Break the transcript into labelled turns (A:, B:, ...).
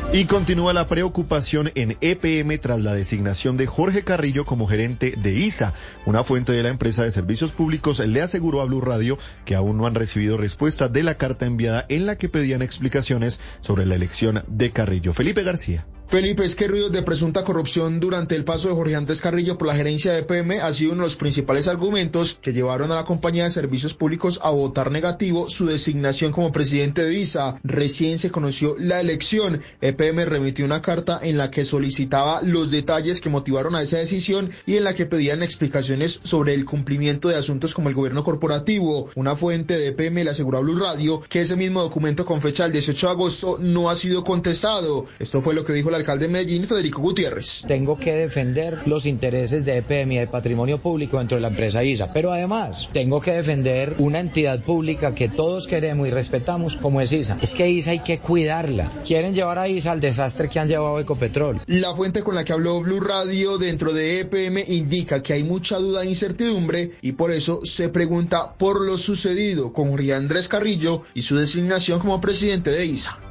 A: Y continúa la preocupación en EPM tras la designación de Jorge Carrillo como gerente de ISA. Una fuente de la empresa de servicios públicos le aseguró a Blue Radio que aún no han recibido respuesta de la carta enviada en la que pedían explicaciones sobre la elección de Carrillo. Felipe García.
B: Felipe, es que ruidos de presunta corrupción durante el paso de Jorge Andrés Carrillo por la gerencia de EPM ha sido uno de los principales argumentos que llevaron a la compañía de servicios públicos a votar negativo su designación como presidente de ISA. Recién se conoció la elección. EPM remitió una carta en la que solicitaba los detalles que motivaron a esa decisión y en la que pedían explicaciones sobre el cumplimiento de asuntos como el gobierno corporativo. Una fuente de EPM le aseguró a Blue Radio que ese mismo documento con fecha del 18 de agosto no ha sido contestado. Esto fue lo que dijo la alcalde de Medellín, Federico Gutiérrez.
C: Tengo que defender los intereses de EPM y de patrimonio público dentro de la empresa ISA, pero además tengo que defender una entidad pública que todos queremos y respetamos como es ISA. Es que ISA hay que cuidarla. Quieren llevar a ISA al desastre que han llevado a Ecopetrol.
B: La fuente con la que habló Blue Radio dentro de EPM indica que hay mucha duda e incertidumbre y por eso se pregunta por lo sucedido con Jorge Andrés Carrillo y su designación como presidente de ISA.